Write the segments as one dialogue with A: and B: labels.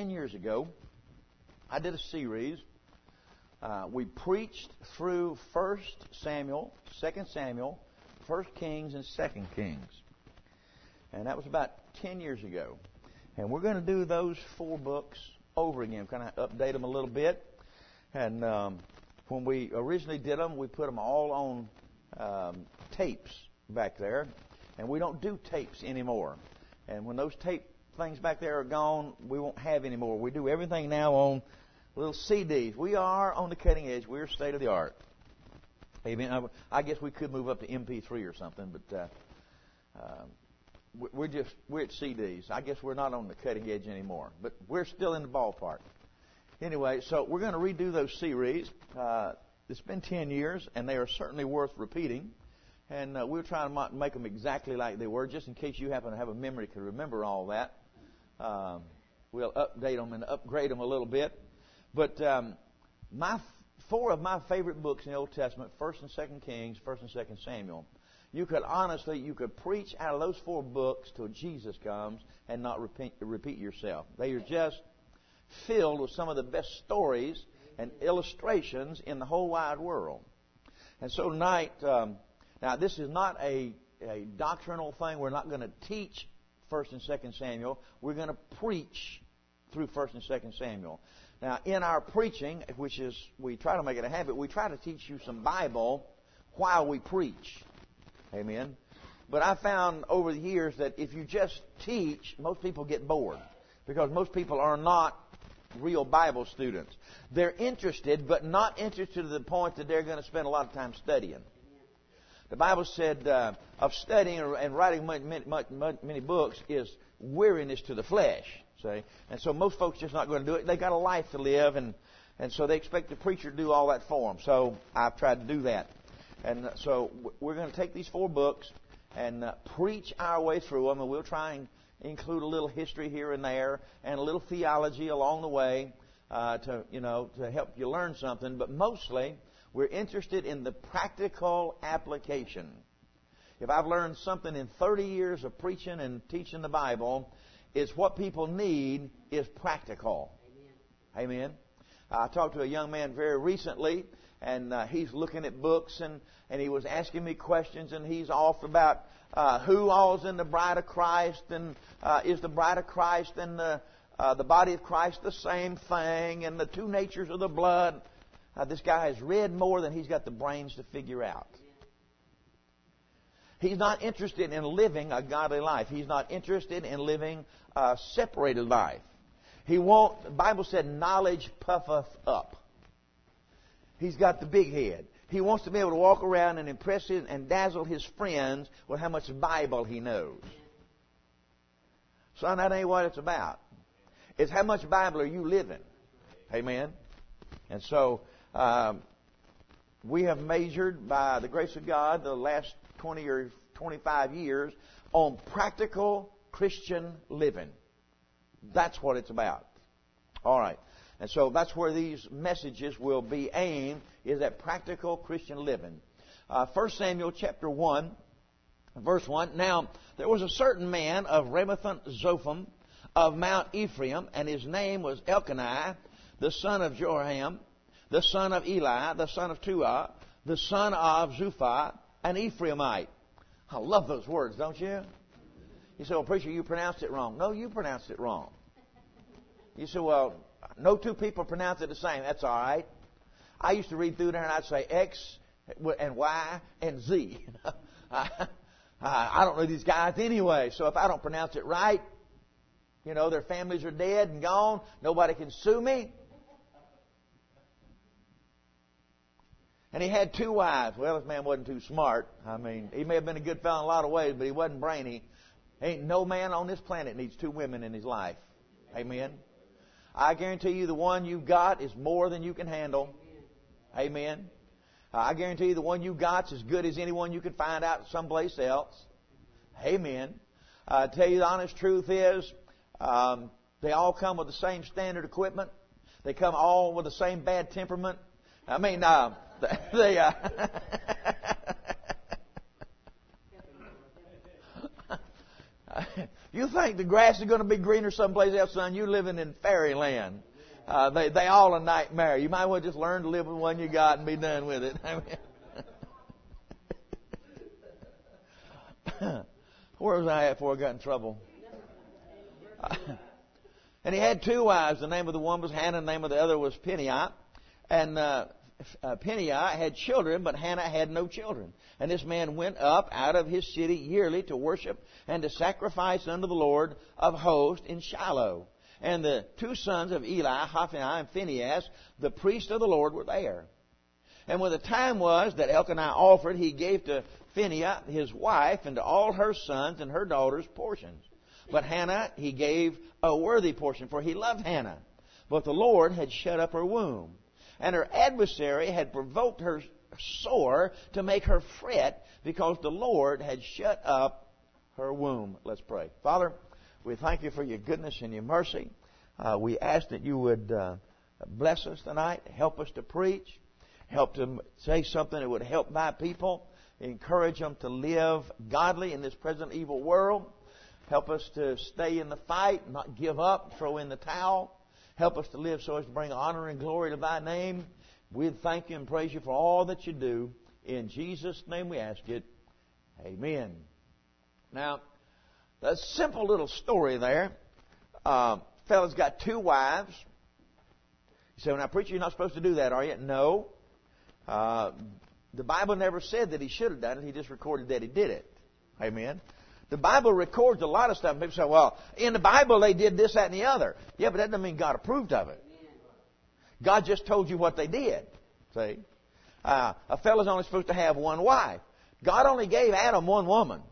A: 10 years ago, I did a series. We preached through 1 Samuel, 2 Samuel, 1 Kings, and 2 Kings. And that was about 10 years ago. And we're going to do those 4 books over again, kind of update them a little bit. And when we originally did them, we put them all on tapes back there. And we don't do tapes anymore. And when those tape things back there are gone, we won't have any more. We do everything now on little CDs. We are on the cutting edge. We're state of the art. Amen. I guess we could move up to MP3 or something, but we're at CDs. I guess we're not on the cutting edge anymore, but we're still in the ballpark. Anyway, so we're going to redo those series. It's been 10 years, and they are certainly worth repeating. And we'll try to make them exactly like they were, just in case you happen to have a memory to remember all that. We'll update them and upgrade them a little bit. But 4 of my favorite books in the Old Testament, 1st and 2nd Kings, 1st and 2nd Samuel, you could preach out of those 4 books till Jesus comes and not repeat yourself. They are just filled with some of the best stories and illustrations in the whole wide world. And so tonight, now this is not a doctrinal thing. We're not going to teach 1st and 2nd Samuel. We're going to preach through 1st and 2nd Samuel. Now, in our preaching, which is, we try to make it a habit, we try to teach you some Bible while we preach. Amen. But I found over the years that if you just teach, most people get bored. Because most people are not real Bible students. They're interested, but not interested to the point that they're going to spend a lot of time studying. The Bible said of studying and writing many books is weariness to the flesh. See? And so most folks just not going to do it. They got a life to live, and so they expect the preacher to do all that for them. So I've tried to do that. And so we're going to take these 4 books and preach our way through them, and we'll try and include a little history here and there and a little theology along the way to help you learn something. But mostly, we're interested in the practical application. If I've learned something in 30 years of preaching and teaching the Bible, it's what people need is practical. Amen. Amen. I talked to a young man very recently, and he's looking at books, and he was asking me questions, and he's off about who all's in the bride of Christ, and is the bride of Christ and the body of Christ the same thing, and the 2 natures of the blood. This guy has read more than he's got the brains to figure out. He's not interested in living a godly life. He's not interested in living a separated life. The Bible said, knowledge puffeth up. He's got the big head. He wants to be able to walk around and impress and dazzle his friends with how much Bible he knows. Son, that ain't what it's about. It's how much Bible are you living. Amen. And so we have measured, by the grace of God, the last 20 or 25 years on practical Christian living. That's what it's about. All right. And so that's where these messages will be aimed, is at practical Christian living. 1 Samuel chapter 1, verse 1. Now, there was a certain man of Ramathaim Zophim of Mount Ephraim, and his name was Elkanah, the son of Joram, the son of Eli, the son of Tuah, the son of Zuphah, an Ephraimite. I love those words, don't you? You say, well, preacher, you pronounced it wrong. No, you pronounced it wrong. You say, well, no 2 people pronounce it the same. That's all right. I used to read through there and I'd say X and Y and Z. I don't know these guys anyway, so if I don't pronounce it right, their families are dead and gone. Nobody can sue me. And he had 2 wives. Well, this man wasn't too smart. I mean, he may have been a good fellow in a lot of ways, but he wasn't brainy. Ain't no man on this planet needs 2 women in his life. Amen. I guarantee you the one you've got is more than you can handle. Amen. I guarantee you the one you got's as good as anyone you can find out someplace else. Amen. I tell you the honest truth is, they all come with the same standard equipment. They come all with the same bad temperament. I mean, You think the grass is going to be greener someplace else, son? You're living in fairyland. They all a nightmare. You might well just learn to live with one you got and be done with it. Where was I at before I got in trouble? And he had two wives. The name of the one was Hannah, and the name of the other was Peninnah. And Peninnah had children, but Hannah had no children. And this man went up out of his city yearly to worship and to sacrifice unto the Lord of hosts in Shiloh. And the two sons of Eli, Hophni and Phinehas, the priest of the Lord, were there. And when the time was that Elkanah offered, he gave to Phinehas his wife and to all her sons and her daughters portions. But Hannah he gave a worthy portion, for he loved Hannah. But the Lord had shut up her womb. And her adversary had provoked her sore to make her fret, because the Lord had shut up her womb. Let's pray. Father, we thank you for your goodness and your mercy. We ask that you would bless us tonight, help us to preach, help to say something that would help thy people, encourage them to live godly in this present evil world. Help us to stay in the fight, not give up, throw in the towel. Help us to live so as to bring honor and glory to thy name. We thank you and praise you for all that you do. In Jesus' name we ask it. Amen. Now, a simple little story there. Fella's got two wives. You say, well, now, preacher, you're not supposed to do that, are you? No. The Bible never said that he should have done it. He just recorded that he did it. Amen. The Bible records a lot of stuff. People say, well, in the Bible they did this, that, and the other. Yeah, but that doesn't mean God approved of it. God just told you what they did. See? A fellow's only supposed to have one wife. God only gave Adam one woman.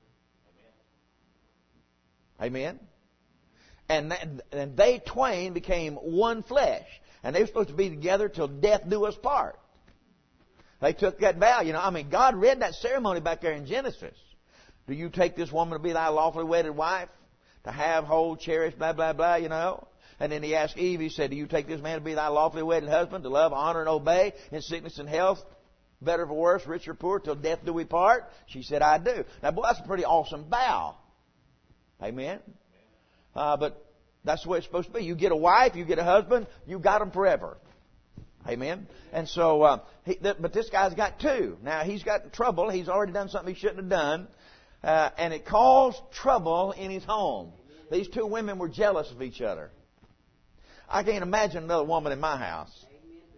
A: Amen? And they twain became one flesh. And they were supposed to be together till death do us part. They took that vow. God read that ceremony back there in Genesis. Do you take this woman to be thy lawfully wedded wife? To have, hold, cherish, blah, blah, blah, And then he asked Eve, he said, do you take this man to be thy lawfully wedded husband, to love, honor, and obey, in sickness and health, better for worse, rich or poor, till death do we part? She said, I do. Now, boy, that's a pretty awesome vow. Amen? But that's the way it's supposed to be. You get a wife, you get a husband, you got them forever. Amen? And so, but this guy's got two. Now, he's got in trouble. He's already done something he shouldn't have done. And it caused trouble in his home. These two women were jealous of each other. I can't imagine another woman in my house.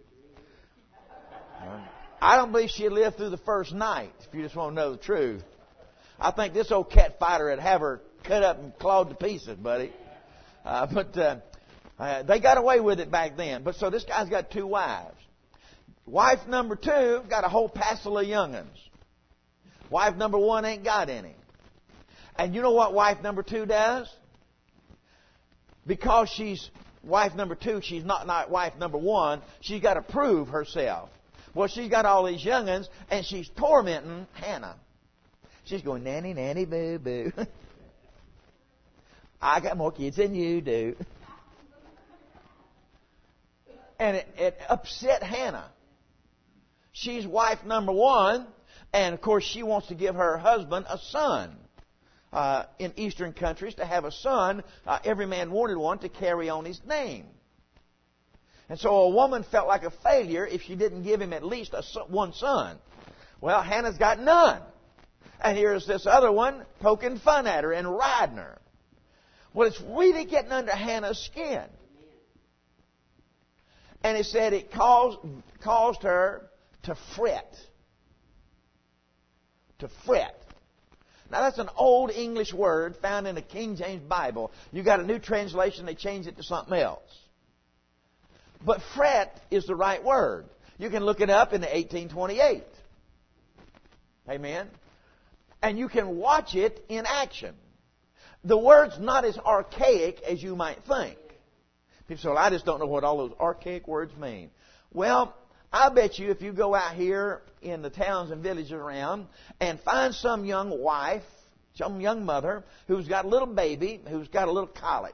A: I don't believe she'd live through the first night, if you just want to know the truth. I think this old cat fighter would have her cut up and clawed to pieces, buddy. But they got away with it back then. But so this guy's got two wives. Wife number two got a whole passel of young'uns. Wife number one ain't got any. And you know what wife number two does? Because she's wife number two, she's not wife number one, she's got to prove herself. Well, she's got all these young'uns, and she's tormenting Hannah. She's going, nanny, nanny, boo, boo. I got more kids than you do. And it upset Hannah. She's wife number one, and of course she wants to give her husband a son. In Eastern countries, to have a son, every man wanted one to carry on his name. And so a woman felt like a failure if she didn't give him at least one son. Well, Hannah's got none. And here's this other one poking fun at her and riding her. Well, it's really getting under Hannah's skin. And it said it caused her to fret. To fret. Now, that's an old English word found in the King James Bible. You got a new translation, they changed it to something else. But fret is the right word. You can look it up in the 1828. Amen? And you can watch it in action. The word's not as archaic as you might think. People say, well, I just don't know what all those archaic words mean. Well, I bet you if you go out here in the towns and villages around and find some young wife, some young mother who's got a little baby, who's got a little colic,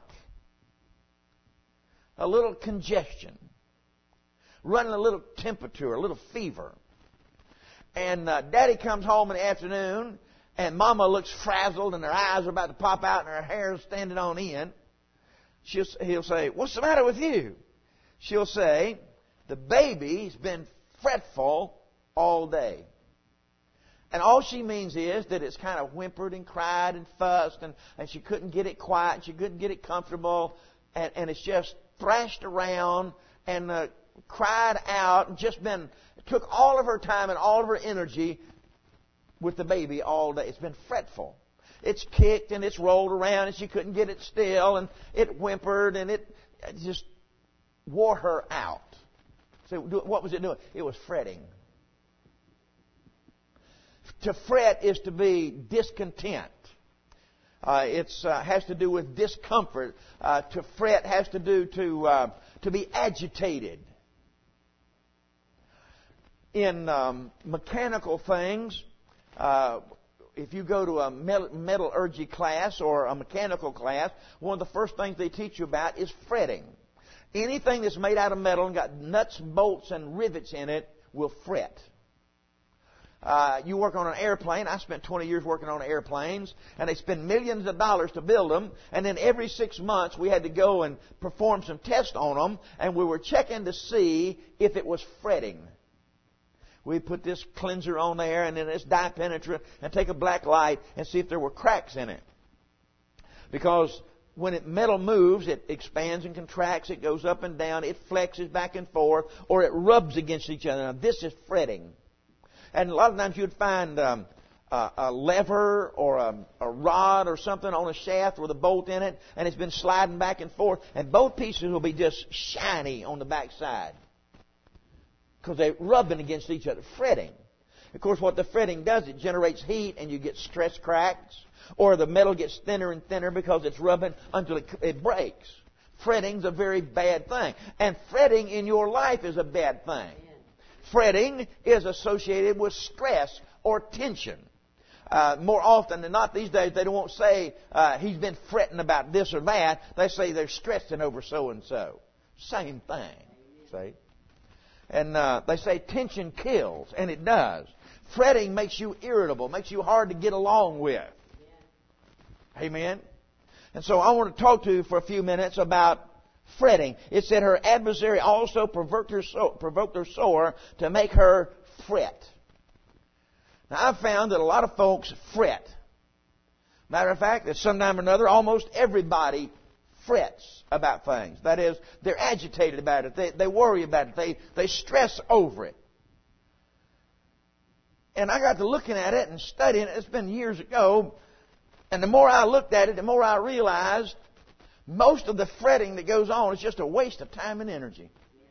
A: a little congestion, running a little temperature, a little fever, and Daddy comes home in the afternoon and Mama looks frazzled and her eyes are about to pop out and her hair's standing on end, he'll say, "What's the matter with you?" She'll say, "The baby's been fretful all day." And all she means is that it's kind of whimpered and cried and fussed, and she couldn't get it quiet, and she couldn't get it comfortable, and it's just thrashed around and cried out and took all of her time and all of her energy with the baby all day. It's been fretful. It's kicked and it's rolled around and she couldn't get it still, and it whimpered, and it just wore her out. So what was it doing? It was fretting. To fret is to be discontent. It has to do with discomfort. To fret has to do to be agitated. In mechanical things, if you go to a metallurgy class or a mechanical class, one of the first things they teach you about is fretting. Anything that's made out of metal and got nuts, bolts, and rivets in it will fret. You work on an airplane. I spent 20 years working on airplanes, and they spend millions of dollars to build them. And then every 6 months, we had to go and perform some tests on them, and we were checking to see if it was fretting. We put this cleanser on there, and then this dye penetrant, and take a black light and see if there were cracks in it. Because when metal moves, it expands and contracts, it goes up and down, it flexes back and forth, or it rubs against each other. Now, this is fretting. And a lot of times you'd find a lever or a rod or something on a shaft with a bolt in it, and it's been sliding back and forth, and both pieces will be just shiny on the back side because they're rubbing against each other, fretting. Of course, what the fretting does, it generates heat, and you get stress cracks, or the metal gets thinner and thinner because it's rubbing until it breaks. Fretting's a very bad thing, and fretting in your life is a bad thing. Fretting is associated with stress or tension. More often than not these days, they don't say he's been fretting about this or that. They say they're stressing over so-and-so. Same thing. See? And they say tension kills, and it does. Fretting makes you irritable, makes you hard to get along with. Amen? And so I want to talk to you for a few minutes about fretting. It said her adversary also provoked her sore to make her fret. Now, I've found that a lot of folks fret. Matter of fact, at some time or another, almost everybody frets about things. That is, they're agitated about it. They worry about it. They stress over it. And I got to looking at it and studying it. It's been years ago. And the more I looked at it, the more I realized most of the fretting that goes on is just a waste of time and energy.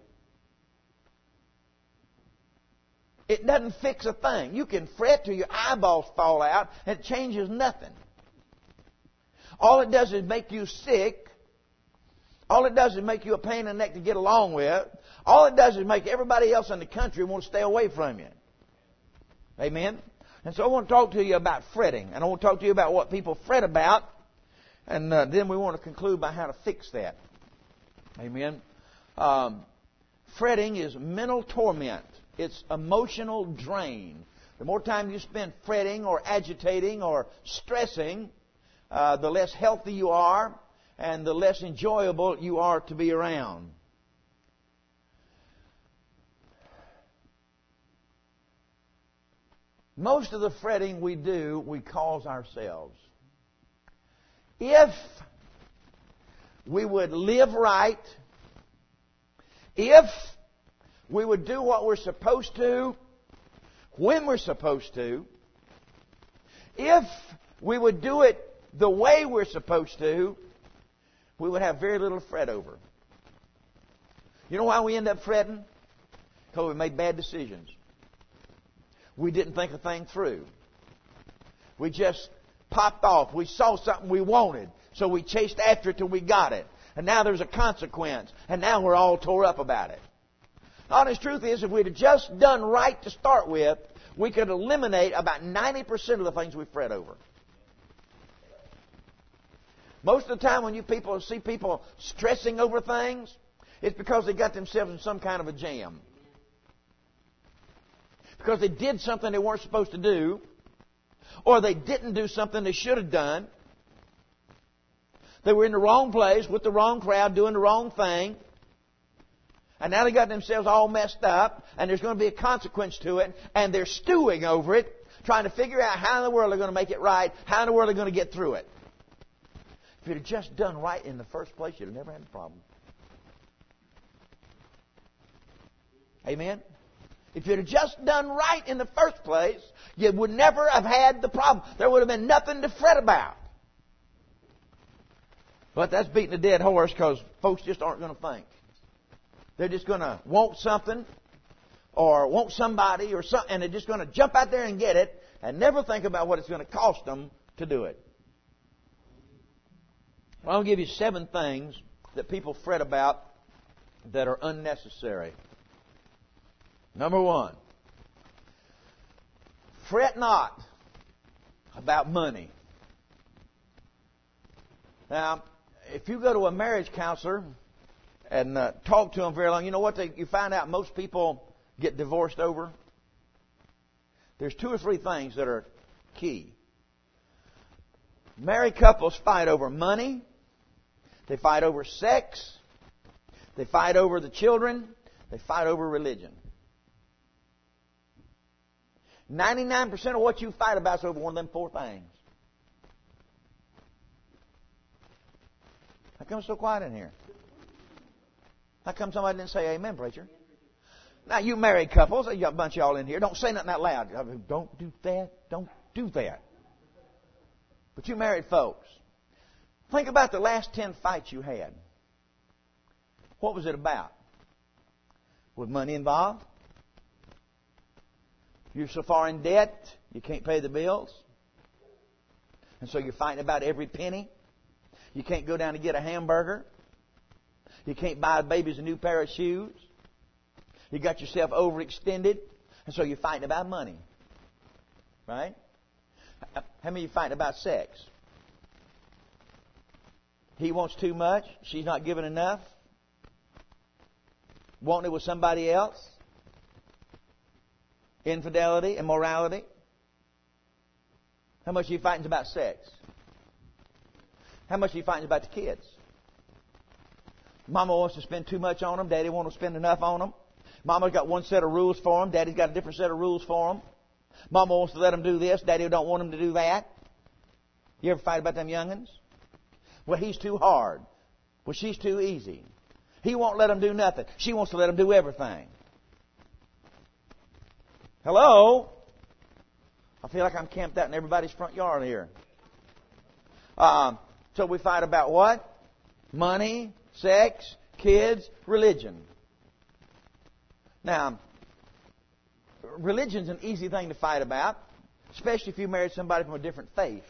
A: It doesn't fix a thing. You can fret till your eyeballs fall out, and it changes nothing. All it does is make you sick. All it does is make you a pain in the neck to get along with. All it does is make everybody else in the country want to stay away from you. Amen? And so I want to talk to you about fretting. And I want to talk to you about what people fret about. And then we want to conclude by how to fix that. Amen. Fretting is mental torment. It's emotional drain. The more time you spend fretting or agitating or stressing, the less healthy you are and the less enjoyable you are to be around. Most of the fretting we do, we cause ourselves. If we would live right, if we would do what we're supposed to, when we're supposed to, if we would do it the way we're supposed to, we would have very little to fret over. You know why we end up fretting? Because we made bad decisions. We didn't think a thing through. We just popped off. We saw something we wanted, so we chased after it till we got it. And now there's a consequence, and now we're all tore up about it. The honest truth is, if we'd have just done right to start with, we could eliminate about 90% of the things we fret over. Most of the time when you see people stressing over things, it's because they got themselves in some kind of a jam. Because they did something they weren't supposed to do, Or they didn't do something they should have done. They were in the wrong place with the wrong crowd doing the wrong thing. And now they got themselves all messed up. And there's going to be a consequence to it. And they're stewing over it, trying to figure out how in the world they're going to make it right, how in the world they're going to get through it. If you'd have just done right in the first place, you'd have never had a problem. Amen? If you'd have just done right in the first place, you would never have had the problem. There would have been nothing to fret about. But that's beating a dead horse because folks just aren't going to think. They're just going to want something or want somebody or something, and they're just going to jump out there and get it and never think about what it's going to cost them to do it. Well, I'll give you 7 things that people fret about that are unnecessary. Number 1, fret not about money. Now, if you go to a marriage counselor and talk to them very long, you know what you find out most people get divorced over? There's 2 or 3 things that are key. Married couples fight over money. They fight over sex. They fight over the children. They fight over religion. 99% of what you fight about is over one of them 4 things. How come it's so quiet in here? How come somebody didn't say amen, preacher? Now, you married couples, you got a bunch of y'all in here. Don't say nothing out loud. Don't do that. Don't do that. But you married folks, think about the last 10 fights you had. What was it about? Was money involved? You're so far in debt, you can't pay the bills. And so you're fighting about every penny. You can't go down to get a hamburger. You can't buy babies a new pair of shoes. You got yourself overextended. And so you're fighting about money. Right? How many of you fighting about sex? He wants too much. She's not giving enough. Wanting it with somebody else. Infidelity, immorality. How much are you fighting about sex? How much are you fighting about the kids? Mama wants to spend too much on them. Daddy wants to spend enough on them. Mama's got one set of rules for them. Daddy's got a different set of rules for them. Mama wants to let them do this. Daddy don't want them to do that. You ever fight about them young'uns? Well, he's too hard. Well, she's too easy. He won't let them do nothing. She wants to let them do everything. Hello? I feel like I'm camped out in everybody's front yard here. So we fight about what? Money, sex, kids, religion. Now, religion's an easy thing to fight about, especially if you married somebody from a different faith.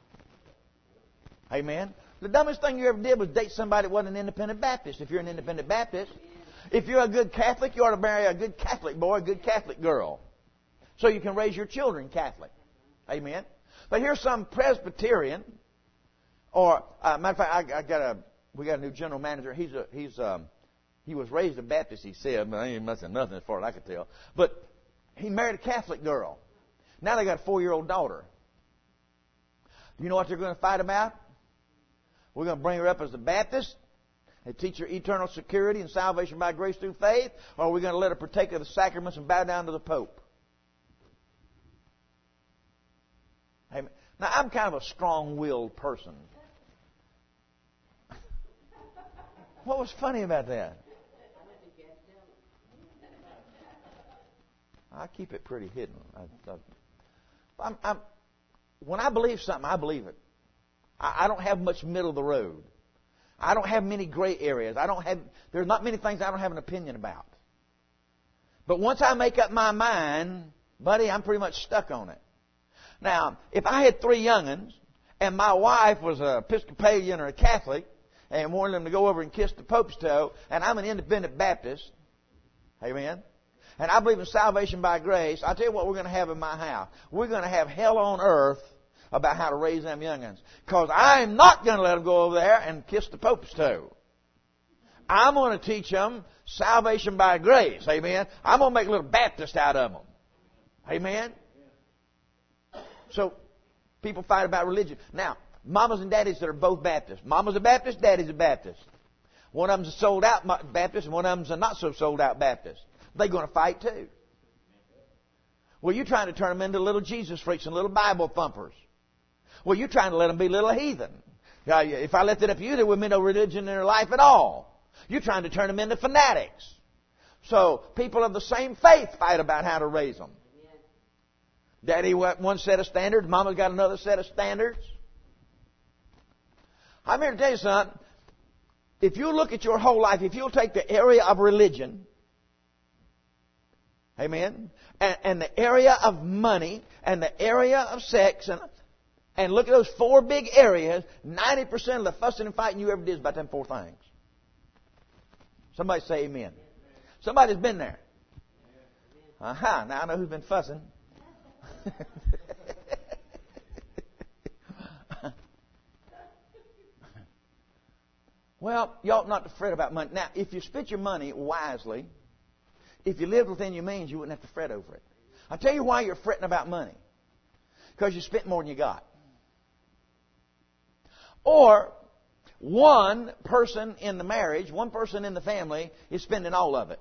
A: Amen? The dumbest thing you ever did was date somebody that wasn't an independent Baptist. If you're an independent Baptist, if you're a good Catholic, you ought to marry a good Catholic boy, a good Catholic girl. So you can raise your children Catholic. Amen? But here's some Presbyterian, or matter of fact, we got a new general manager. He was raised a Baptist, he said, but he ain't missing nothing as far as I could tell. But he married a Catholic girl. Now they got a 4-year-old daughter. You know what they're going to fight about? We're going to bring her up as a Baptist and teach her eternal security and salvation by grace through faith, or are we going to let her partake of the sacraments and bow down to the Pope? Amen. Now, I'm kind of a strong-willed person. What was funny about that? I keep it pretty hidden. When I believe something, I believe it. I don't have much middle of the road. I don't have many gray areas. There's not many things I don't have an opinion about. But once I make up my mind, buddy, I'm pretty much stuck on it. Now, if I had 3 young'uns and my wife was an Episcopalian or a Catholic and wanted them to go over and kiss the Pope's toe, and I'm an independent Baptist, amen, and I believe in salvation by grace, I'll tell you what we're going to have in my house. We're going to have hell on earth about how to raise them young'uns. Because I'm not going to let them go over there and kiss the Pope's toe. I'm going to teach them salvation by grace, amen. I'm going to make a little Baptist out of them, amen. So People fight about religion. Now, mamas and daddies that are both Baptists. Mama's a Baptist, daddy's a Baptist. One of them's a sold out Baptist and one of them's a not so sold out Baptist. They're going to fight too. Well, you're trying to turn them into little Jesus freaks and little Bible thumpers. Well, you're trying to let them be little heathen. If I left it up to you, there wouldn't be no religion in their life at all. You're trying to turn them into fanatics. So people of the same faith fight about how to raise them. Daddy got one set of standards. Mama's got another set of standards. I'm here to tell you something. If you look at your whole life, if you'll take the area of religion, amen, and the area of money, and the area of sex, and look at those four big areas, 90% of the fussing and fighting you ever did is about them four things. Somebody say amen. Somebody's been there. Aha, now I know who's been fussing. Well, you ought not to fret about money. Now, if you spent your money wisely, if you lived within your means, you wouldn't have to fret over it. I'll tell you why you're fretting about money. Because you spent more than you got. Or one person in the marriage, one person in the family is spending all of it.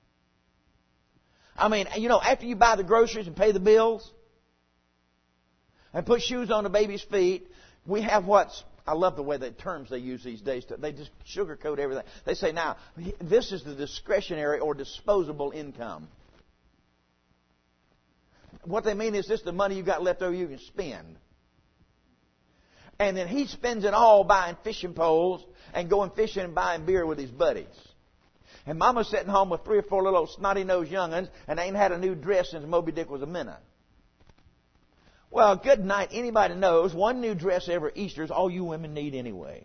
A: I mean, after you buy the groceries and pay the bills and put shoes on the baby's feet, we have I love the way the terms they use these days. They just sugarcoat everything. They say, now, this is the discretionary or disposable income. What they mean is this is the money you got left over you can spend. And then he spends it all buying fishing poles and going fishing and buying beer with his buddies. And Mama's sitting home with 3 or 4 little snotty-nosed young'uns and ain't had a new dress since Moby Dick was a minnow. Well, good night. Anybody knows one new dress every Easter is all you women need anyway.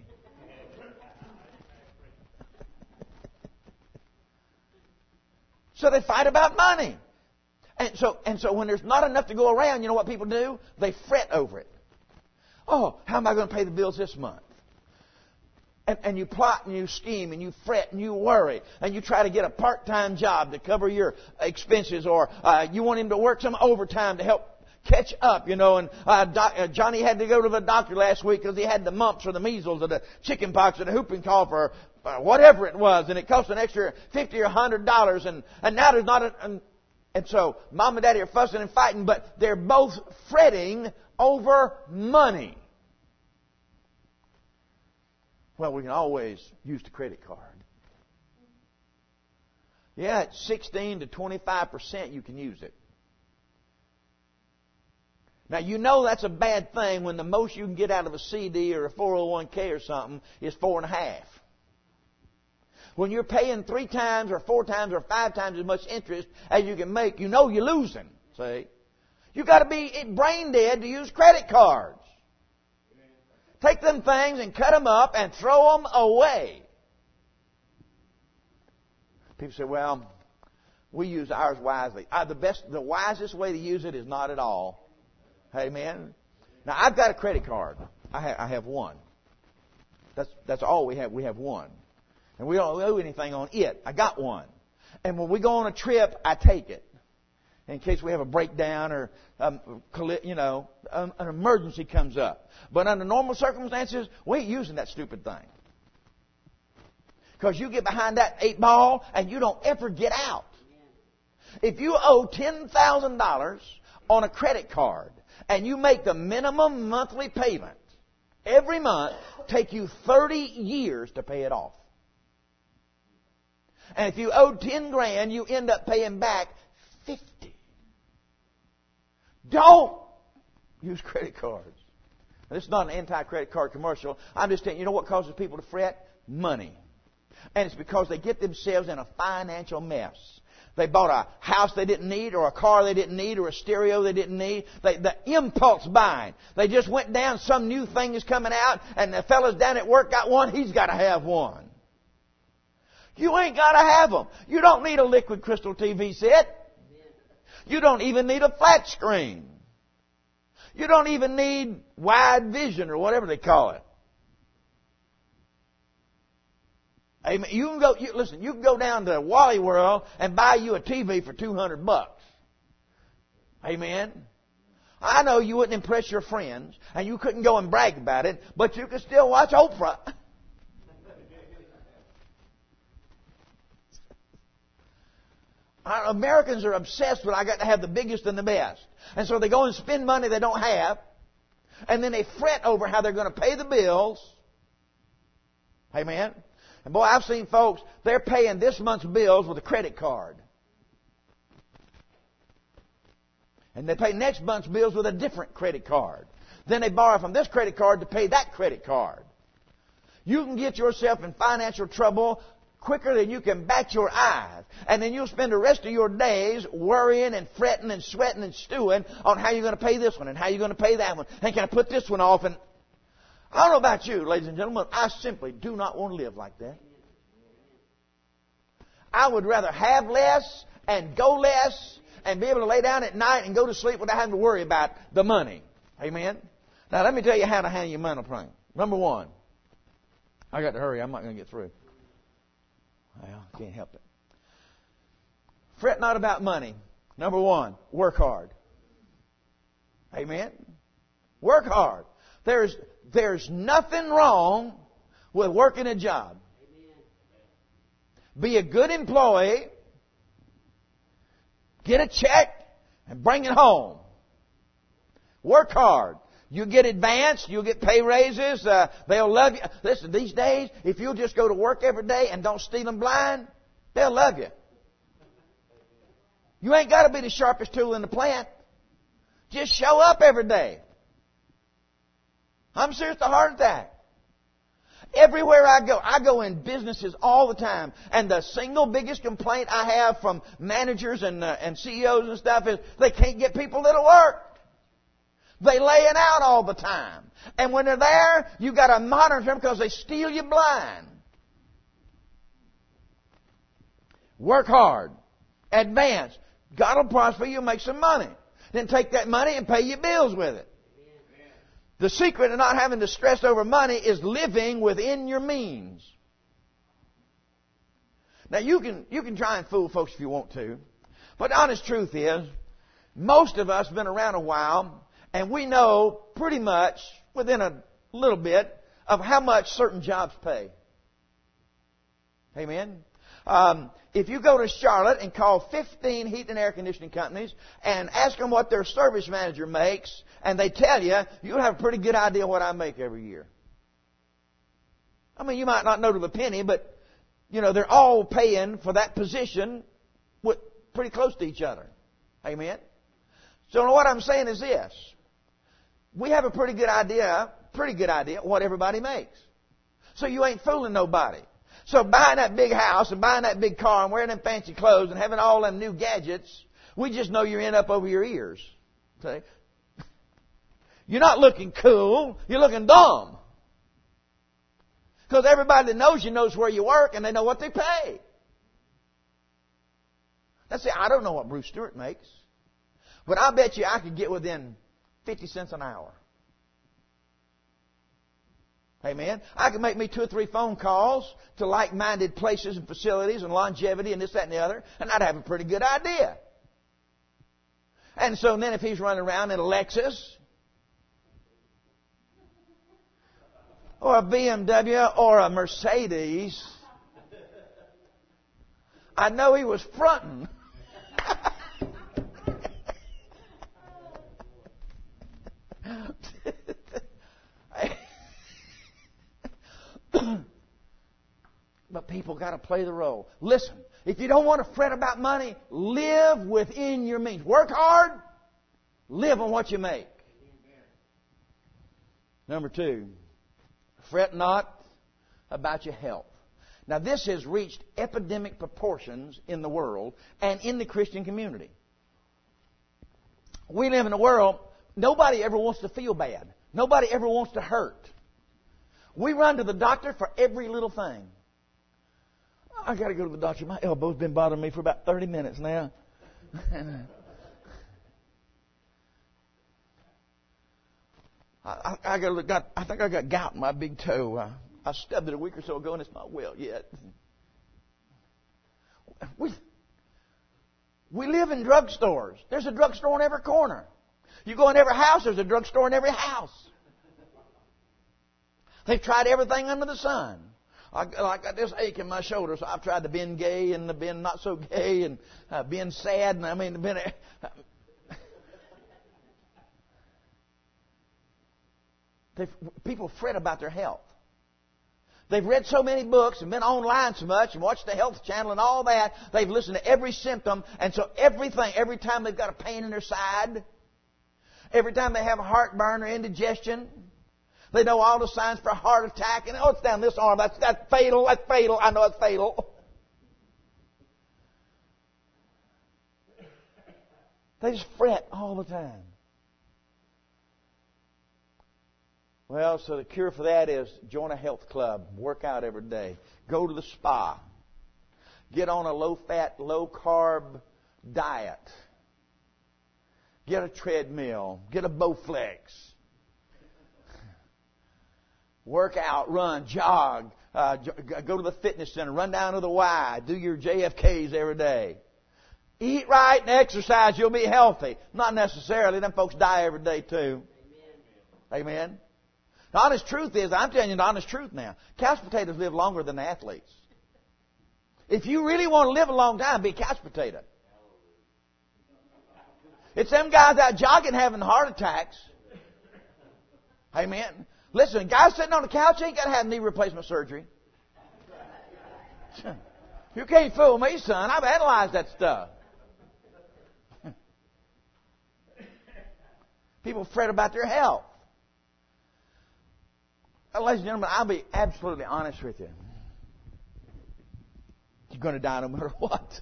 A: So they fight about money. And so when there's not enough to go around, you know what people do? They fret over it. Oh, how am I going to pay the bills this month? And you plot and you scheme and you fret and you worry and you try to get a part-time job to cover your expenses, or you want him to work some overtime to help catch up, And Johnny had to go to the doctor last week because he had the mumps or the measles or the chicken pox or the whooping cough or whatever it was, and it cost an extra $50 or $100, and now there's not and so Mom and Daddy are fussing and fighting, but they're both fretting over money. Well, we can always use the credit card. Yeah, at 16 to 25% you can use it. Now, that's a bad thing when the most you can get out of a CD or a 401k or something is 4.5. When you're paying 3 times or 4 times or 5 times as much interest as you can make, you're losing. See? You got to be brain dead to use credit cards. Take them things and cut them up and throw them away. People say, well, we use ours wisely. The wisest way to use it is not at all. Amen. Now, I've got a credit card. I have one. That's all we have. We have one. And we don't owe anything on it. I got one. And when we go on a trip, I take it. In case we have a breakdown or, an emergency comes up. But under normal circumstances, we ain't using that stupid thing. Because you get behind that 8 ball and you don't ever get out. If you owe $10,000 on a credit card and you make the minimum monthly payment every month, take you 30 years to pay it off. And if you owed 10 grand, you end up paying back 50. Don't use credit cards. This is not an anti-credit card commercial. I'm just telling you, what causes people to fret? Money. And it's because they get themselves in a financial mess. They bought a house they didn't need, or a car they didn't need, or a stereo they didn't need. The impulse buying. They just went down, some new thing is coming out, and the fellas down at work got one, he's got to have one. You ain't got to have them. You don't need a liquid crystal TV set. You don't even need a flat screen. You don't even need wide vision or whatever they call it. Amen. You can go down to Wally World and buy you a TV for $200. Amen. I know you wouldn't impress your friends, and you couldn't go and brag about it, but you could still watch Oprah. Our Americans are obsessed with, I got to have the biggest and the best. And so they go and spend money they don't have, and then they fret over how they're going to pay the bills. Amen? And boy, I've seen folks, they're paying this month's bills with a credit card. And they pay next month's bills with a different credit card. Then they borrow from this credit card to pay that credit card. You can get yourself in financial trouble quicker than you can bat your eyes. And then you'll spend the rest of your days worrying and fretting and sweating and stewing on how you're going to pay this one and how you're going to pay that one. And can I put this one off? And I don't know about you, ladies and gentlemen, I simply do not want to live like that. I would rather have less and go less and be able to lay down at night and go to sleep without having to worry about the money. Amen? Now, let me tell you how to handle your mental plane. Number one, I got to hurry. I'm not going to get through. Well, can't help it. Fret not about money. Number one, work hard. Amen? Work hard. There's nothing wrong with working a job. Be a good employee. Get a check and bring it home. Work hard. You get advanced, you'll get pay raises, they'll love you. Listen, these days, if you'll just go to work every day and don't steal them blind, they'll love you. You ain't got to be the sharpest tool in the plant. Just show up every day. I'm serious, the heart attack. Everywhere I go in businesses all the time. And the single biggest complaint I have from managers and CEOs and stuff is they can't get people that'll work. They laying out all the time. And when they're there, you got to monitor them because they steal you blind. Work hard. Advance. God will prosper you, make some money. Then take that money and pay your bills with it. The secret of not having to stress over money is living within your means. Now you can try and fool folks if you want to. But the honest truth is, most of us have been around a while, and we know pretty much, within a little bit, of how much certain jobs pay. Amen? If you go to Charlotte and call 15 heat and air conditioning companies and ask them what their service manager makes, and they tell you, you'll have a pretty good idea what I make every year. I mean, you might not know to the penny, but, you know, they're all paying for that position with pretty close to each other. Amen? So what I'm saying is this. We have a pretty good idea what everybody makes. So you ain't fooling nobody. So buying that big house and buying that big car and wearing them fancy clothes and having all them new gadgets, we just know you're in up over your ears. See? You're not looking cool, you're looking dumb. Because everybody that knows you knows where you work and they know what they pay. Now see, I don't know what Bruce Stewart makes. But I bet you I could get within 50 cents an hour. Amen. I could make me 2 or 3 phone calls to like-minded places and facilities and longevity and this, that, and the other, and I'd have a pretty good idea. And so then if he's running around in a Lexus or a BMW or a Mercedes, I know he was fronting. But people got to play the role. Listen, if you don't want to fret about money, live within your means. Work hard, live on what you make. Number 2, fret not about your health. Now this has reached epidemic proportions in the world and in the Christian community. We live in a world, nobody ever wants to feel bad. Nobody ever wants to hurt. We run to the doctor for every little thing. I got to go to the doctor. My elbow's been bothering me for about 30 minutes now. I think I got gout in my big toe. I stubbed it a week or so ago, and it's not well yet. We live in drugstores. There's a drugstore on every corner. You go in every house, there's a drugstore in every house. They've tried everything under the sun. I got this ache in my shoulder, so I've tried to been gay and been not so gay and been sad, and people fret about their health. They've read so many books and been online so much and watched the Health Channel and all that. They've listened to every symptom, and so every time they've got a pain in their side, every time they have a heartburn or indigestion, they know all the signs for a heart attack. And it's down this arm. That's fatal. That's fatal. I know it's fatal. They just fret all the time. Well, so the cure for that is join a health club, work out every day, go to the spa, get on a low-fat, low-carb diet, get a treadmill, get a Bowflex. Work out, run, jog, go to the fitness center, run down to the Y, do your JFKs every day. Eat right and exercise, you'll be healthy. Not necessarily. Them folks die every day too. Amen. Amen. The honest truth is, I'm telling you the honest truth now, couch potatoes live longer than the athletes. If you really want to live a long time, be a couch potato. It's them guys out jogging having heart attacks. Amen. Listen, guys sitting on the couch ain't got to have knee replacement surgery. You can't fool me, son. I've analyzed that stuff. People fret about their health. Ladies and gentlemen, I'll be absolutely honest with you. You're going to die no matter what.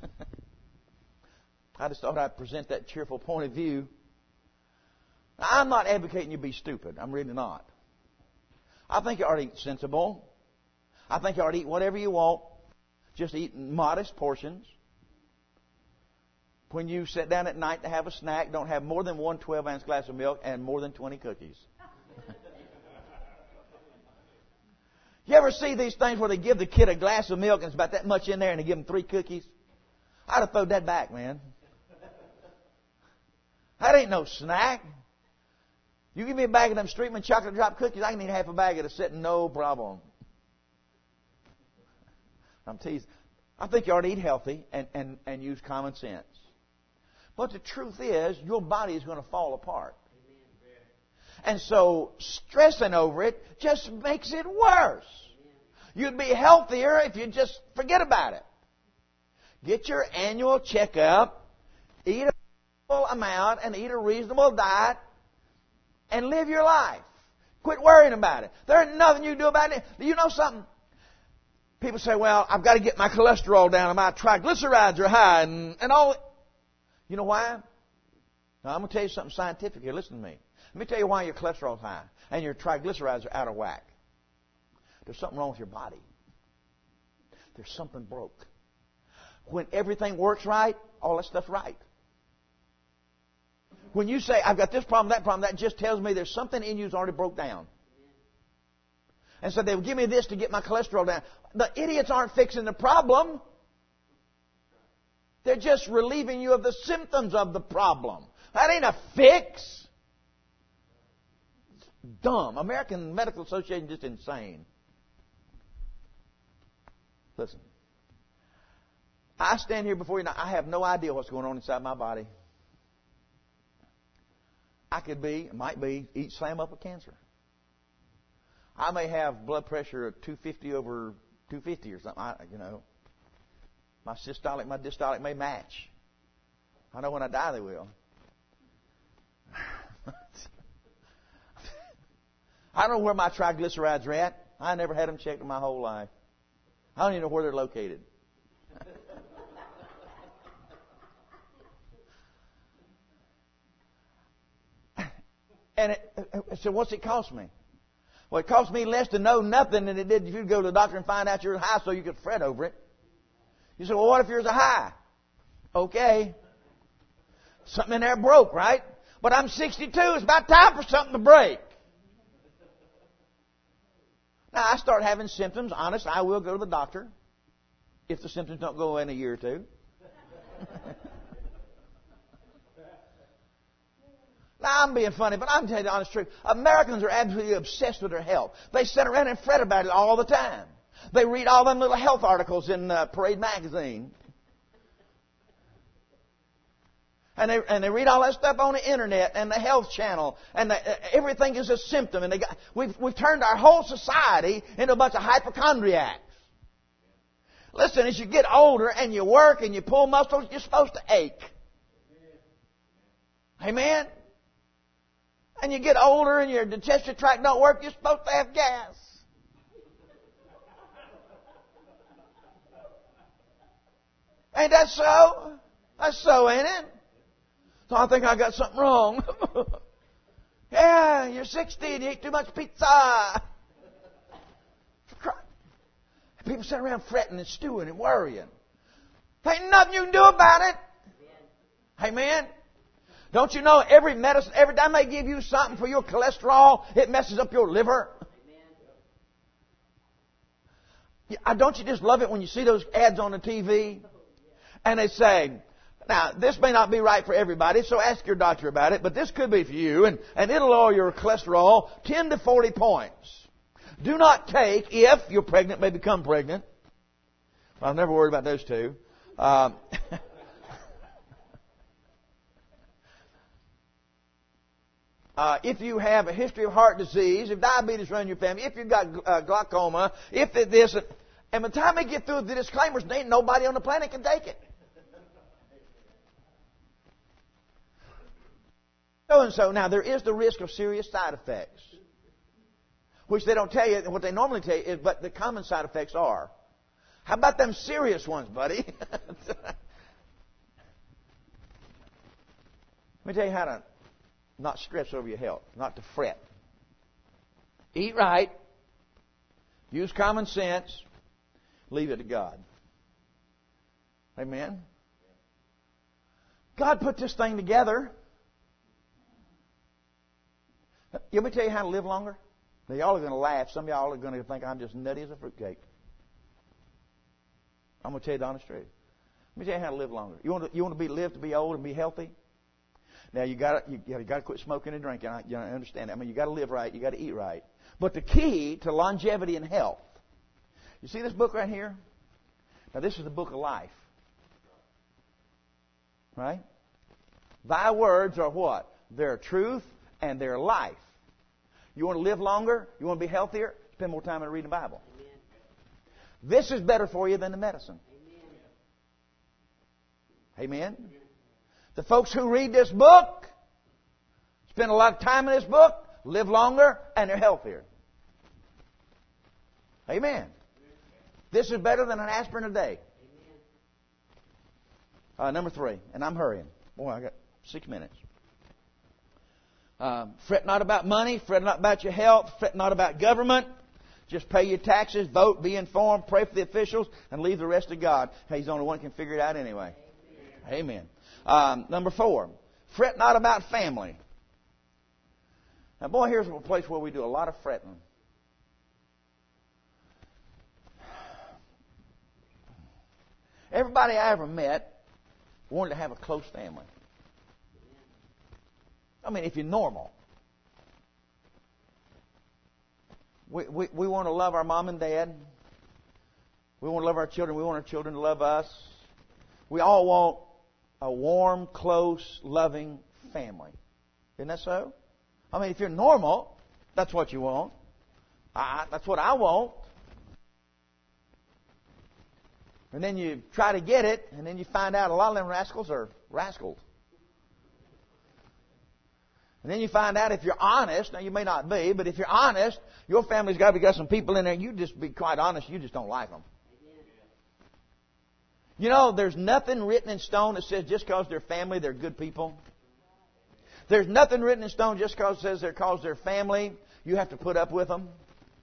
A: I just thought I'd present that cheerful point of view. Now, I'm not advocating you be stupid. I'm really not. I think you ought to eat sensible. I think you ought to eat whatever you want. Just eat in modest portions. When you sit down at night to have a snack, don't have more than one 12-ounce glass of milk and more than 20 cookies. You ever see these things where they give the kid a glass of milk and it's about that much in there and they give him 3 cookies? I'd have thrown that back, man. That ain't no snack. You give me a bag of them Streetman chocolate drop cookies, I can eat half a bag of it sitting, no problem. I'm teasing. I think you ought to eat healthy and use common sense. But the truth is, your body is going to fall apart. And so stressing over it just makes it worse. You'd be healthier if you just forget about it. Get your annual checkup, eat a reasonable amount, and eat a reasonable diet, and live your life. Quit worrying about it. There's nothing you can do about it. Do you know something? People say, well, I've got to get my cholesterol down, and my triglycerides are high, and all. You know why? Now, I'm going to tell you something scientific here. Listen to me. Let me tell you why your cholesterol is high and your triglycerides are out of whack. There's something wrong with your body. There's something broke. When everything works right, all that stuff's right. When you say, I've got this problem, that just tells me there's something in you that's already broke down. And so they will give me this to get my cholesterol down. The idiots aren't fixing the problem. They're just relieving you of the symptoms of the problem. That ain't a fix. Dumb. American Medical Association is just insane. Listen. I stand here before you now. I have no idea what's going on inside my body. I might be, slam up with cancer. I may have blood pressure of 250 over 250 or something. My diastolic may match. I know when I die they will. I don't know where my triglycerides are at. I never had them checked in my whole life. I don't even know where they're located. And so what's it cost me? Well, it cost me less to know nothing than it did if you go to the doctor and find out you're high so you could fret over it. You say, well, what if yours are high? Okay. Something in there broke, right? But I'm 62. It's about time for something to break. Now, I start having symptoms. Honest, I will go to the doctor if the symptoms don't go away in a year or two. Now, I'm being funny, but I'm telling you the honest truth. Americans are absolutely obsessed with their health. They sit around and fret about it all the time. They read all them little health articles in Parade magazine. And they read all that stuff on the internet and the health channel, and everything is a symptom. And we've turned our whole society into a bunch of hypochondriacs. Listen, as you get older and you work and you pull muscles, you're supposed to ache. Amen? And you get older and your digestive tract don't work, you're supposed to have gas. Ain't that so? That's so, ain't it? So I think I got something wrong. Yeah, you're 60 and you eat too much pizza. People sit around fretting and stewing and worrying. There ain't nothing you can do about it. Amen. Don't you know every medicine, every time they give you something for your cholesterol, it messes up your liver? Don't you just love it when you see those ads on the TV? And they say, now, this may not be right for everybody, so ask your doctor about it, but this could be for you, and it'll lower your cholesterol 10 to 40 points. Do not take, if you're pregnant, may become pregnant. Well, I've never worried about those two. If you have a history of heart disease, if diabetes runs in your family, if you've got glaucoma, if this, and by the time they get through the disclaimers, ain't nobody on the planet can take it. So and so. Now, there is the risk of serious side effects, which they don't tell you. What they normally tell you is, but the common side effects are. How about them serious ones, buddy? Let me tell you how to not stress over your health, not to fret. Eat right. Use common sense. Leave it to God. Amen? God put this thing together. Let me tell you how to live longer. Now, y'all are going to laugh. Some of y'all are going to think I'm just nutty as a fruitcake. I'm going to tell you the honest truth. Let me tell you how to live longer. You want to live to be old and be healthy? Now, you got to quit smoking and drinking. I understand that. I mean, you got to live right. You got to eat right. But the key to longevity and health. You see this book right here? Now, this is the book of life. Right? Thy words are what? They're truth and they're life. You want to live longer? You want to be healthier? Spend more time in reading the Bible. Amen. This is better for you than the medicine. Amen. Amen. The folks who read this book, spend a lot of time in this book, live longer, and they're healthier. Amen. This is better than an aspirin a day. Number 3, and I'm hurrying. Boy, I got 6 minutes. Fret not about money, fret not about your health, fret not about government. Just pay your taxes, vote, be informed, pray for the officials, and leave the rest to God. Hey, He's the only one who can figure it out anyway. Amen. Number 4, fret not about family. Now, boy, here's a place where we do a lot of fretting. Everybody I ever met wanted to have a close family. I mean, if you're normal. We want to love our mom and dad. We want to love our children. We want our children to love us. We all want a warm, close, loving family. Isn't that so? I mean, if you're normal, that's what you want. That's what I want. And then you try to get it, and then you find out a lot of them rascals are rascals. And then you find out if you're honest, now you may not be, but if you're honest, your family's got some people in there, you just be quite honest, you just don't like them. You know, there's nothing written in stone that says just because they're family, they're good people. There's nothing written in stone just because it says they're family, you have to put up with them.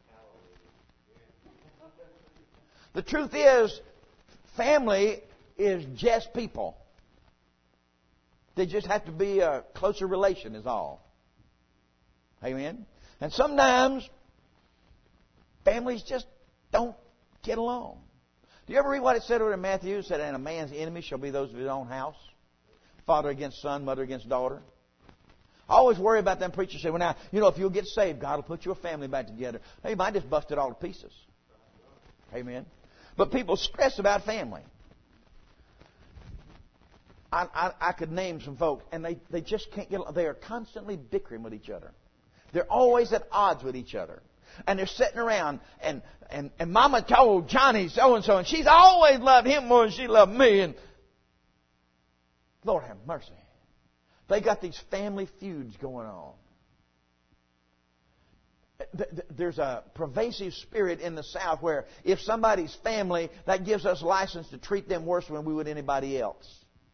A: The truth is, family is just people. They just have to be a closer relation is all. Amen? And sometimes families just don't get along. Do you ever read what it said over in Matthew? It said, and a man's enemy shall be those of his own house. Father against son, mother against daughter. I always worry about them preachers saying, well, now, if you'll get saved, God will put your family back together. They might just bust it all to pieces. Amen. But people stress about family. I could name some folks, and they just can't get along. They are constantly bickering with each other. They're always at odds with each other. And they're sitting around, and Mama told Johnny so-and-so, and she's always loved him more than she loved me. And Lord have mercy. They got these family feuds going on. There's a pervasive spirit in the South where if somebody's family, that gives us license to treat them worse than we would anybody else.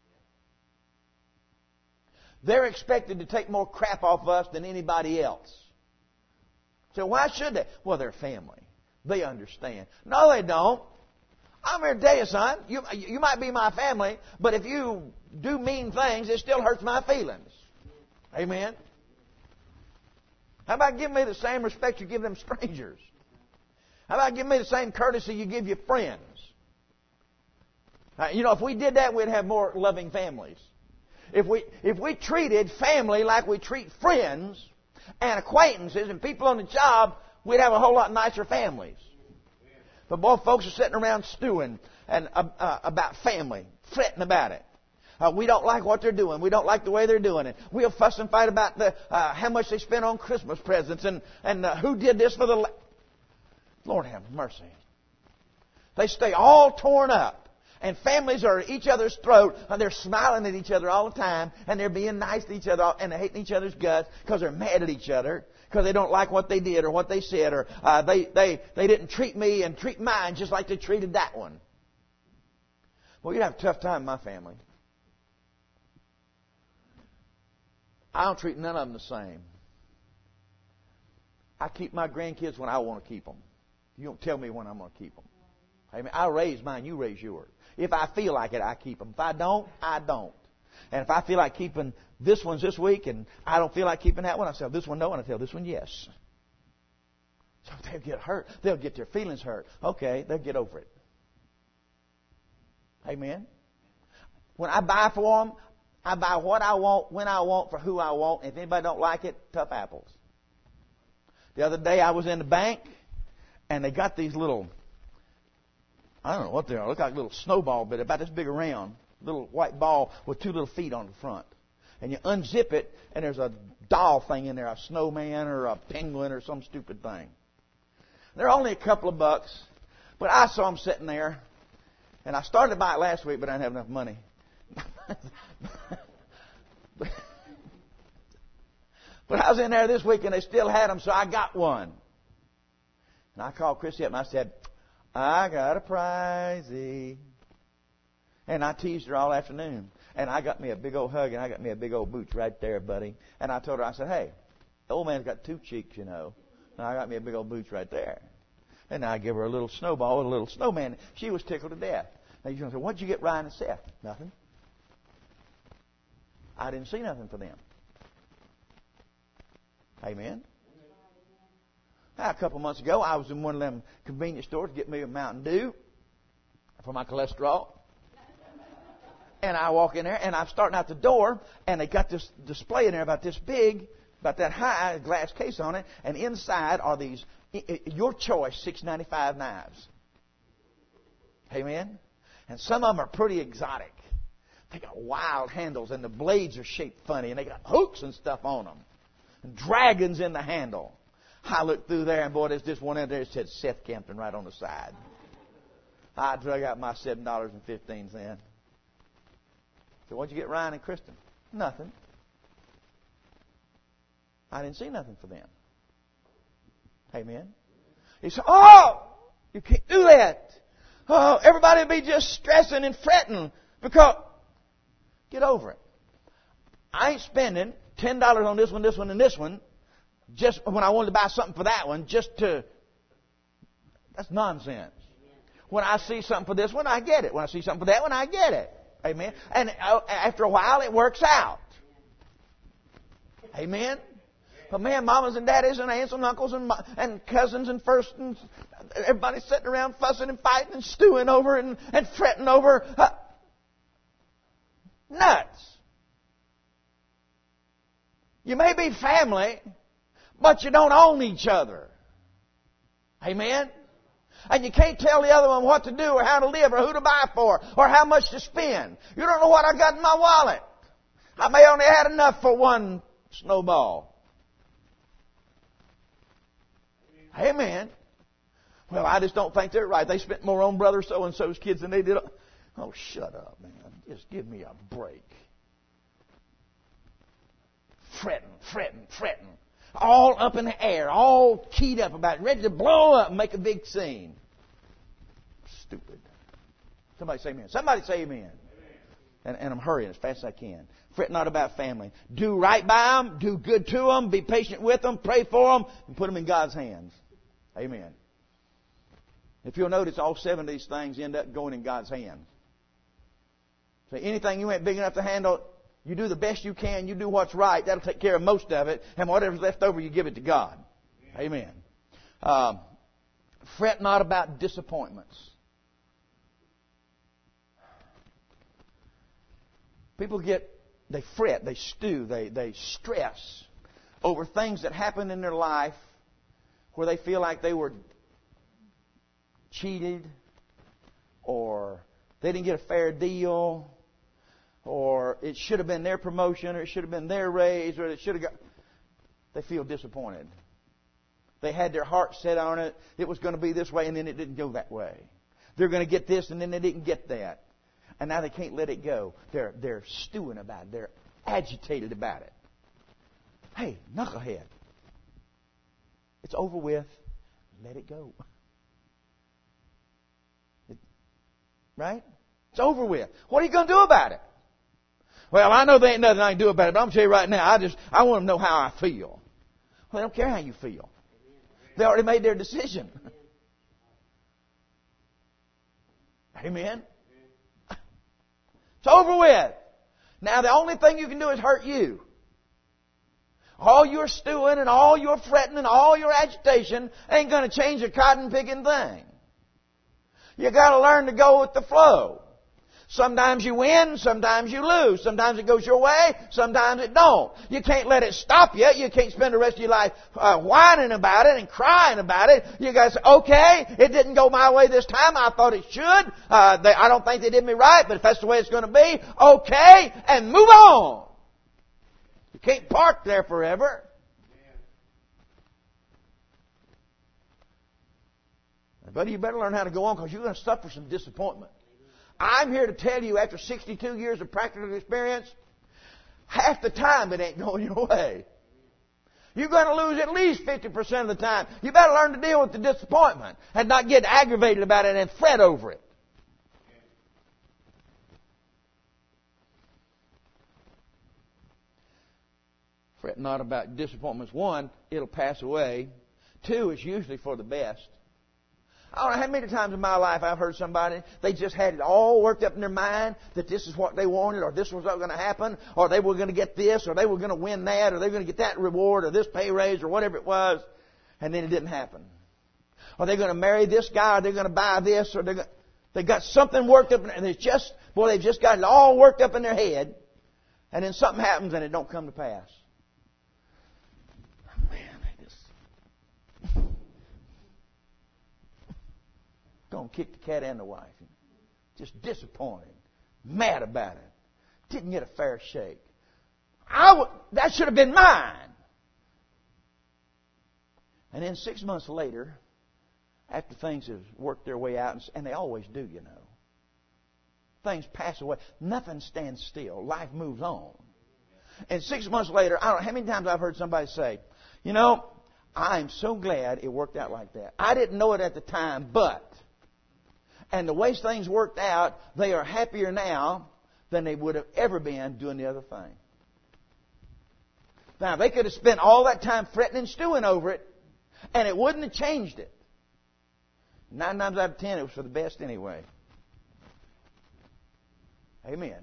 A: They're expected to take more crap off us than anybody else. So why should they? Well, they're family. They understand. No, they don't. I'm here to tell you, son, you might be my family, but if you do mean things, it still hurts my feelings. Amen? How about giving me the same respect you give them strangers? How about giving me the same courtesy you give your friends? If we did that, we'd have more loving families. If we treated family like we treat friends and acquaintances and people on the job, we'd have a whole lot nicer families. But both folks are sitting around stewing and about family, fretting about it. We don't like what they're doing. We don't like the way they're doing it. We'll fuss and fight about how much they spent on Christmas presents and who did this for the... Lord have mercy. They stay all torn up. And families are at each other's throat, and they're smiling at each other all the time, and they're being nice to each other, and they're hating each other's guts because they're mad at each other, because they don't like what they did or what they said, or they didn't treat me and treat mine just like they treated that one. Well, you'd have a tough time in my family. I don't treat none of them the same. I keep my grandkids when I want to keep them. You don't tell me when I'm going to keep them. I raise mine, you raise yours. If I feel like it, I keep them. If I don't, I don't. And if I feel like keeping this one this week and I don't feel like keeping that one, I tell this one no and I tell this one yes. So if they'll get hurt, they'll get their feelings hurt. Okay, they'll get over it. Amen? When I buy for them, I buy what I want, when I want, for who I want. If anybody don't like it, tough apples. The other day I was in the bank and they got these little... I don't know what they are. They look like little snowball, but about this big around. Little white ball with two little feet on the front. And you unzip it, and there's a doll thing in there, a snowman or a penguin or some stupid thing. They're only a couple of bucks, but I saw them sitting there. And I started to buy it last week, but I didn't have enough money. But I was in there this week, and they still had them, so I got one. And I called Chrissy up, and I said, I got a prizey. And I teased her all afternoon. And I got me a big old hug, and I got me a big old boots right there, buddy. And I told her, I said, hey, the old man's got two cheeks, And I got me a big old boots right there. And I give her a little snowball with a little snowman. She was tickled to death. Now you're going to say, what'd you get Ryan and Seth? Nothing. I didn't see nothing for them. Amen. Now, a couple months ago, I was in one of them convenience stores to get me a Mountain Dew for my cholesterol. And I walk in there, and I'm starting out the door, and they got this display in there about this big, about that high, a glass case on it, and inside are these, your choice, $6.95 knives. Amen? And some of them are pretty exotic. They got wild handles, and the blades are shaped funny, and they got hooks and stuff on them. And dragons in the handle. I looked through there, and boy, there's this one in there that said Seth Campton right on the side. I drug out my $7.15. So what'd you get Ryan and Kristen? Nothing. I didn't see nothing for them. Amen. He said, oh, you can't do that. Oh, everybody will be just stressing and fretting because... Get over it. I ain't spending $10 on this one, this one, and this one just when I wanted to buy something for that one just to... That's nonsense. When I see something for this one, I get it. When I see something for that one, I get it. Amen. And after a while, it works out. Amen. But man, mamas and daddies and aunts and uncles and cousins and firsts and everybody sitting around fussing and fighting and stewing over and fretting over nuts. You may be family, but you don't own each other. Amen? And you can't tell the other one what to do or how to live or who to buy for or how much to spend. You don't know what I got in my wallet. I may only had enough for one snowball. Amen. Well, I just don't think they're right. They spent more on brother so-and-so's kids than they did. Oh, shut up, man. Just give me a break. Fretting. All up in the air, all keyed up about it, ready to blow up and make a big scene. Stupid. Somebody say amen. Somebody say amen. And I'm hurrying as fast as I can. Fret not about family. Do right by them. Do good to them. Be patient with them. Pray for them. And put them in God's hands. Amen. If you'll notice, all 7 of these things end up going in God's hands. So anything you ain't big enough to handle, you do the best you can. You do what's right. That'll take care of most of it. And whatever's left over, you give it to God. Amen. Fret not about disappointments. People they fret, they stew, they stress over things that happen in their life where they feel like they were cheated or they didn't get a fair deal or it should have been their promotion or it should have been their raise or it should have got... They feel disappointed. They had their heart set on it. It was going to be this way and then it didn't go that way. They're going to get this and then they didn't get that. And now they can't let it go. They're stewing about it. They're agitated about it. Hey, knucklehead. It's over with. Let it go. Right? It's over with. What are you going to do about it? Well, I know there ain't nothing I can do about it, but I'm going to tell you right now, I want to know how I feel. Well, they don't care how you feel. They already made their decision. Amen? It's over with. Now the only thing you can do is hurt you. All your stewing and all your fretting and all your agitation ain't going to change a cotton picking thing. You got to learn to go with the flow. Sometimes you win, sometimes you lose. Sometimes it goes your way, sometimes it don't. You can't let it stop you. You can't spend the rest of your life whining about it and crying about it. You got to say, okay, it didn't go my way this time. I thought it should. I don't think they did me right, but if that's the way it's going to be, okay, and move on. You can't park there forever. Buddy, you better learn how to go on because you're going to suffer some disappointment. I'm here to tell you, after 62 years of practical experience, half the time it ain't going your way. You're going to lose at least 50% of the time. You better learn to deal with the disappointment and not get aggravated about it and fret over it. Fret not about disappointments. 1, it'll pass away. 2, it's usually for the best. I don't know how many times in my life I've heard somebody, they just had it all worked up in their mind that this is what they wanted, or this was what was going to happen, or they were going to get this, or they were going to win that, or they were going to get that reward, or this pay raise, or whatever it was, and then it didn't happen. Or they're going to marry this guy, or they're going to buy this, or they got something worked up, and it's just, they've just got it all worked up in their head, and then something happens and it don't come to pass. Gonna kick the cat and the wife. Just disappointed. Mad about it. Didn't get a fair shake. That should have been mine. And then 6 months later, after things have worked their way out, and they always do, you know. Things pass away. Nothing stands still. Life moves on. And 6 months later, I don't know how many times I've heard somebody say, you know, I'm so glad it worked out like that. I didn't know it at the time, but... And the way things worked out, they are happier now than they would have ever been doing the other thing. Now, they could have spent all that time fretting and stewing over it, and it wouldn't have changed it. 9 times out of 10, it was for the best anyway. Amen.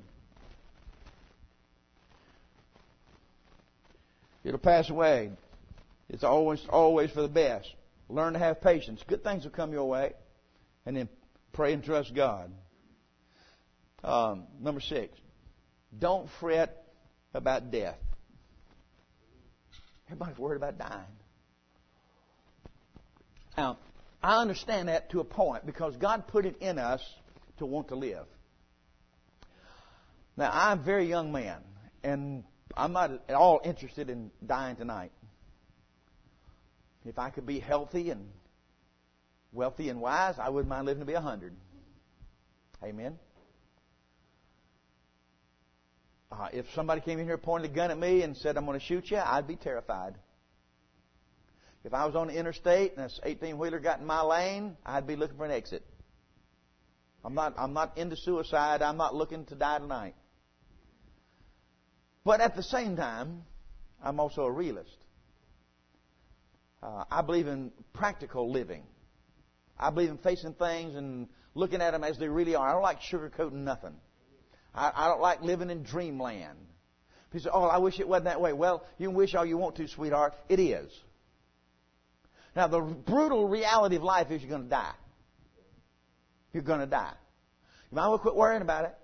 A: It'll pass away. It's always for the best. Learn to have patience. Good things will come your way. And then pray and trust God. Number 6. Don't fret about death. Everybody's worried about dying. Now, I understand that to a point because God put it in us to want to live. Now, I'm a very young man, and I'm not at all interested in dying tonight. If I could be healthy and wealthy and wise, I wouldn't mind living to be 100. Amen. If somebody came in here, pointed a gun at me and said, I'm going to shoot you, I'd be terrified. If I was on the interstate and this 18-wheeler got in my lane, I'd be looking for an exit. I'm not into suicide. I'm not looking to die tonight. But at the same time, I'm also a realist. I believe in practical living. I believe in facing things and looking at them as they really are. I don't like sugarcoating nothing. I don't like living in dreamland. People say, oh, I wish it wasn't that way. Well, you can wish all you want to, sweetheart. It is. Now, the brutal reality of life is you're going to die. You're going to die. You might as well quit worrying about it.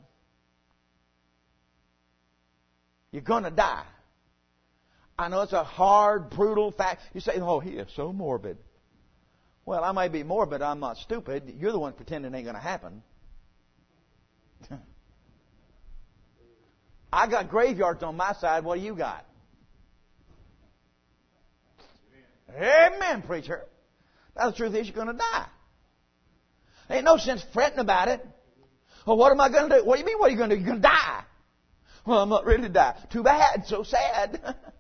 A: You're going to die. I know it's a hard, brutal fact. You say, oh, he is so morbid. Well, I may be morbid. I'm not stupid. You're the one pretending it ain't going to happen. I got graveyards on my side. What do you got? Amen, preacher. Now, the truth is you're going to die. Ain't no sense fretting about it. Well, what am I going to do? What do you mean, what are you going to do? You're going to die. Well, I'm not ready to die. Too bad. So sad.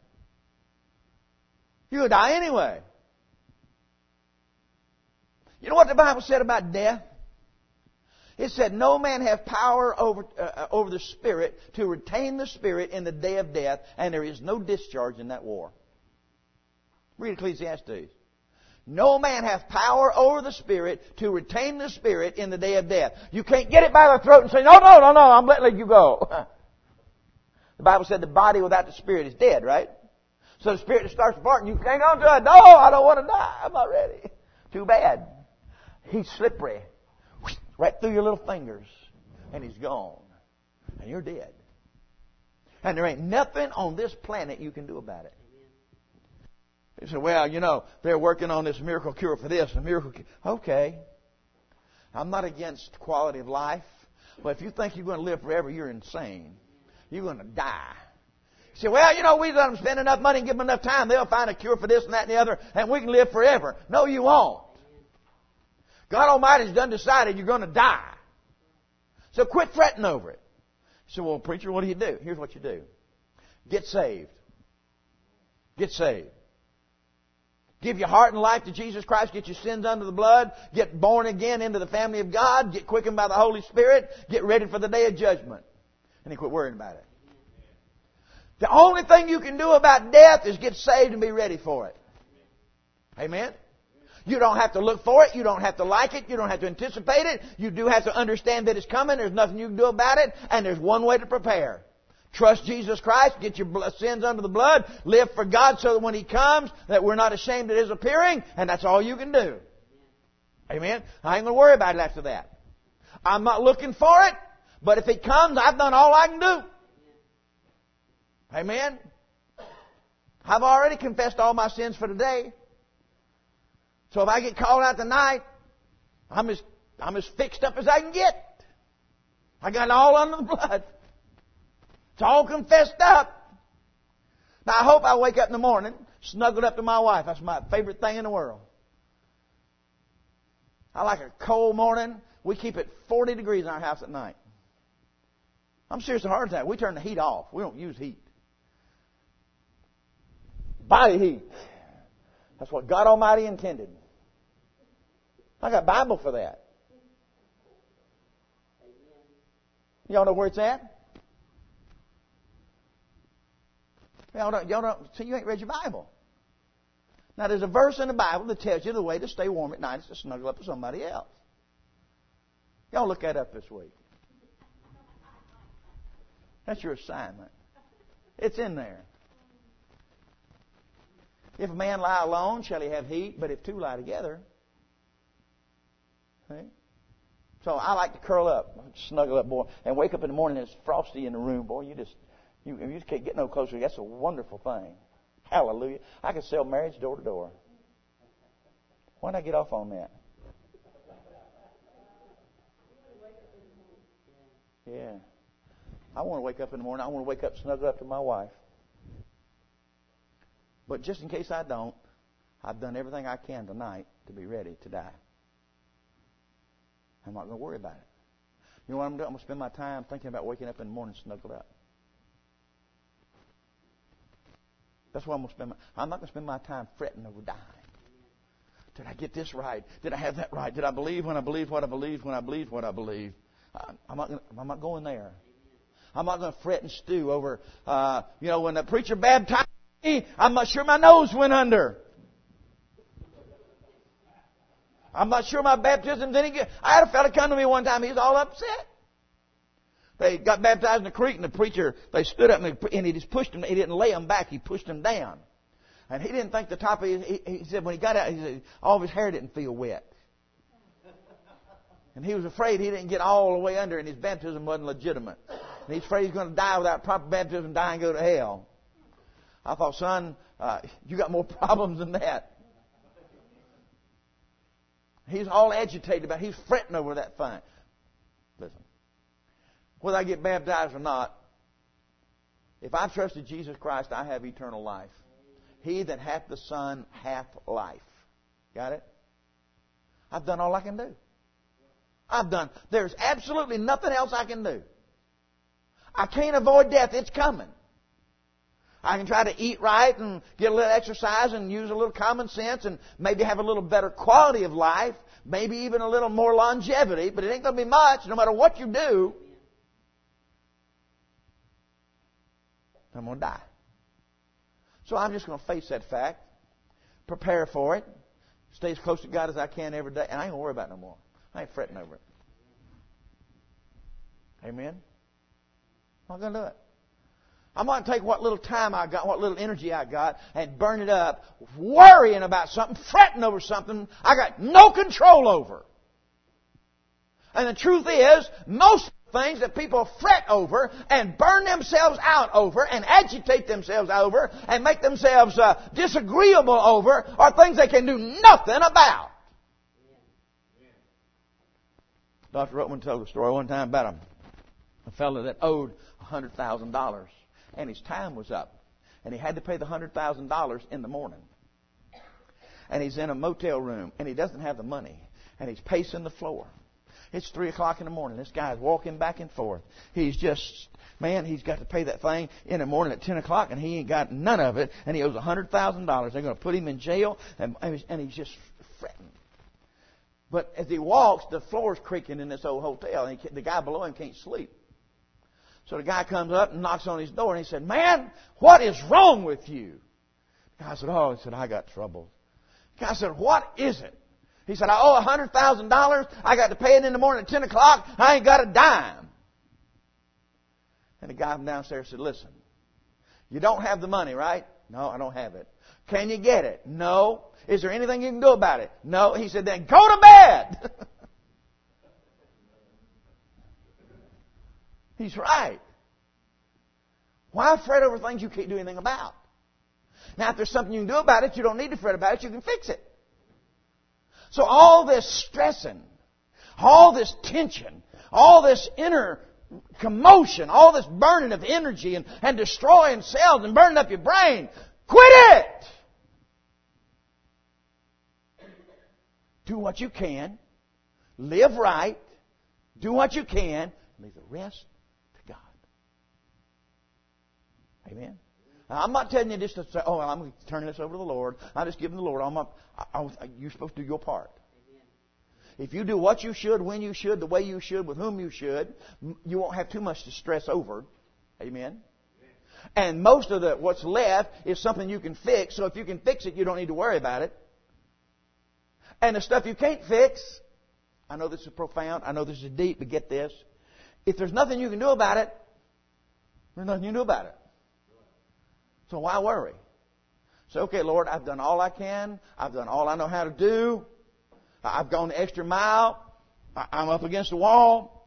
A: You're going to die anyway. You know what the Bible said about death? It said, no man have power over the Spirit to retain the Spirit in the day of death, and there is no discharge in that war. Read Ecclesiastes. No man hath power over the Spirit to retain the Spirit in the day of death. You can't get it by the throat and say, no, I'm letting you go. The Bible said the body without the Spirit is dead, right? So the Spirit starts barking, you hang on to it. No, I don't want to die. I'm not ready. Too bad. He's slippery. Right through your little fingers. And he's gone. And you're dead. And there ain't nothing on this planet you can do about it. You say, well, they're working on this miracle cure for this, a miracle cure. Okay. I'm not against quality of life. But if you think you're going to live forever, you're insane. You're going to die. You say, well, we let them spend enough money and give them enough time. They'll find a cure for this and that and the other, and we can live forever. No, you won't. God Almighty's done decided you're going to die. So quit fretting over it. You say, well, preacher, what do you do? Here's what you do. Get saved. Get saved. Give your heart and life to Jesus Christ. Get your sins under the blood. Get born again into the family of God. Get quickened by the Holy Spirit. Get ready for the day of judgment. And then quit worrying about it. The only thing you can do about death is get saved and be ready for it. Amen? You don't have to look for it. You don't have to like it. You don't have to anticipate it. You do have to understand that it's coming. There's nothing you can do about it. And there's one way to prepare. Trust Jesus Christ. Get your sins under the blood. Live for God so that when He comes, that we're not ashamed at His appearing. And that's all you can do. Amen? I ain't going to worry about it after that. I'm not looking for it. But if it comes, I've done all I can do. Amen? I've already confessed all my sins for today. So if I get called out tonight, I'm as fixed up as I can get. I got it all under the blood. It's all confessed up. Now I hope I wake up in the morning, snuggled up to my wife. That's my favorite thing in the world. I like a cold morning. We keep it 40 degrees in our house at night. I'm serious, a heart attack. We turn the heat off. We don't use heat. Body heat. That's what God Almighty intended. I got Bible for that. Y'all know where it's at? Y'all don't, see, you ain't read your Bible. Now, there's a verse in the Bible that tells you the way to stay warm at night is to snuggle up with somebody else. Y'all look that up this week. That's your assignment. It's in there. If a man lie alone, shall he have heat? But if two lie together. See? So I like to curl up, snuggle up, boy, and wake up in the morning and it's frosty in the room. Boy, you just can't get no closer. That's a wonderful thing. Hallelujah. I could sell marriage door to door. Why did I get off on that? Yeah. I want to wake up in the morning. I want to wake up snuggled up to my wife. But just in case I don't, I've done everything I can tonight to be ready to die. I'm not going to worry about it. You know what I'm doing? I'm going to spend my time thinking about waking up in the morning snuggled up. That's what I'm going to spend. I'm not going to spend my time fretting over dying. Did I get this right? Did I have that right? Did I believe when I believed what I believed when I believed what I believed? I'm not going there. I'm not going to fret and stew over, when the preacher baptized me, I'm not sure my nose went under. I'm not sure my baptism didn't get. I had a fella come to me one time. He was all upset. They got baptized in the creek, and the preacher, they stood up and he just pushed him. He didn't lay him back. He pushed him down. And he didn't think the top of he said when he got out, he said all of his hair didn't feel wet. And he was afraid he didn't get all the way under and his baptism wasn't legitimate. And he's afraid he's going to die without proper baptism, die and go to hell. I thought, son, you got more problems than that. He's all agitated about it. He's fretting over that thing. Listen, whether I get baptized or not, if I trusted Jesus Christ, I have eternal life. He that hath the Son hath life. Got it? I've done all I can do. There's absolutely nothing else I can do. I can't avoid death. It's coming. I can try to eat right and get a little exercise and use a little common sense and maybe have a little better quality of life, maybe even a little more longevity, but it ain't going to be much no matter what you do. I'm going to die. So I'm just going to face that fact, prepare for it, stay as close to God as I can every day, and I ain't going to worry about it no more. I ain't fretting over it. Amen? I'm not going to do it. I'm not going to take what little time I got, what little energy I got, and burn it up worrying about something, fretting over something I got no control over. And the truth is, most things that people fret over and burn themselves out over and agitate themselves over and make themselves disagreeable over are things they can do nothing about. Dr. Rutman told a story one time about a fellow that owed $100,000. And his time was up. And he had to pay the $100,000 in the morning. And he's in a motel room. And he doesn't have the money. And he's pacing the floor. It's 3 o'clock in the morning. This guy's walking back and forth. He's just, he's got to pay that thing in the morning at 10 o'clock. And he ain't got none of it. And he owes $100,000. They're going to put him in jail. And he's just fretting. But as he walks, the floor's creaking in this old hotel. And the guy below him can't sleep. So the guy comes up and knocks on his door and he said, "Man, what is wrong with you?" The guy said, "Oh," he said, "I got trouble." The guy said, "What is it?" He said, "I owe $100,000. I got to pay it in the morning at 10 o'clock. I ain't got a dime." And the guy from downstairs said, "Listen, you don't have the money, right?" "No, I don't have it." "Can you get it?" "No." "Is there anything you can do about it?" "No." He said, "Then go to bed." He's right. Why fret over things you can't do anything about? Now, if there's something you can do about it, you don't need to fret about it. You can fix it. So all this stressing, all this tension, all this inner commotion, all this burning of energy and destroying cells and burning up your brain, quit it! Do what you can. Live right. Do what you can. Leave the rest to God. Amen. Now, I'm not telling you just to say, "Oh, well, I'm going to turn this over to the Lord. I'm just giving the Lord all my..." You're supposed to do your part. Amen. If you do what you should, when you should, the way you should, with whom you should, you won't have too much to stress over. Amen. Amen. And most of what's left is something you can fix. So if you can fix it, you don't need to worry about it. And the stuff you can't fix, I know this is profound, I know this is deep, but get this. If there's nothing you can do about it, there's nothing you can do about it. So why worry? Say, "Okay, Lord, I've done all I can. I've done all I know how to do. I've gone the extra mile. I'm up against the wall.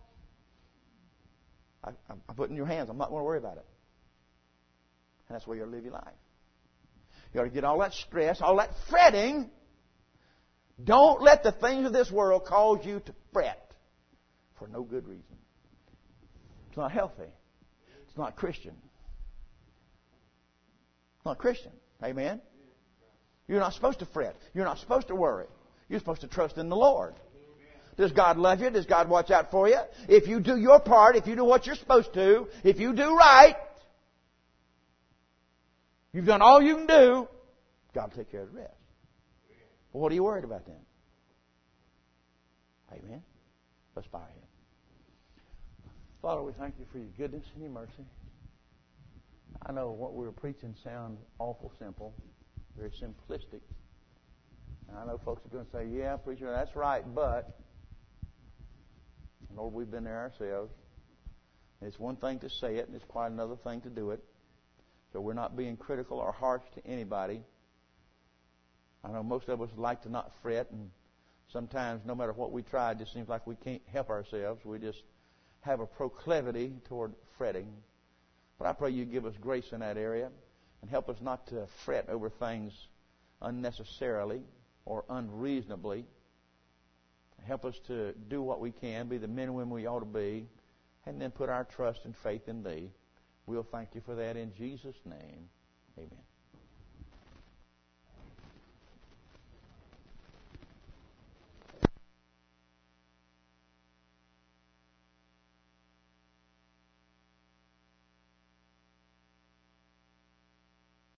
A: I put it in your hands. I'm not going to worry about it." And that's where you'll live your life. You ought to get all that stress, all that fretting. Don't let the things of this world cause you to fret for no good reason. It's not healthy. It's not Christian. It's not Christian. Amen? You're not supposed to fret. You're not supposed to worry. You're supposed to trust in the Lord. Does God love you? Does God watch out for you? If you do your part, if you do what you're supposed to, if you do right, you've done all you can do, God will take care of the rest. Well, what are you worried about then? Amen? Let's bow our head. Father, we thank you for your goodness and your mercy. I know what we were preaching sounds awful simple, very simplistic. And I know folks are going to say, yeah, preacher, that's right, but Lord, we've been there ourselves. It's one thing to say it, and it's quite another thing to do it. So we're not being critical or harsh to anybody. I know most of us like to not fret, and sometimes, no matter what we try, it just seems like we can't help ourselves. We just have a proclivity toward fretting. But I pray you give us grace in that area and help us not to fret over things unnecessarily or unreasonably. Help us to do what we can, be the men and women we ought to be, and then put our trust and faith in Thee. We'll thank you for that in Jesus' name. Amen.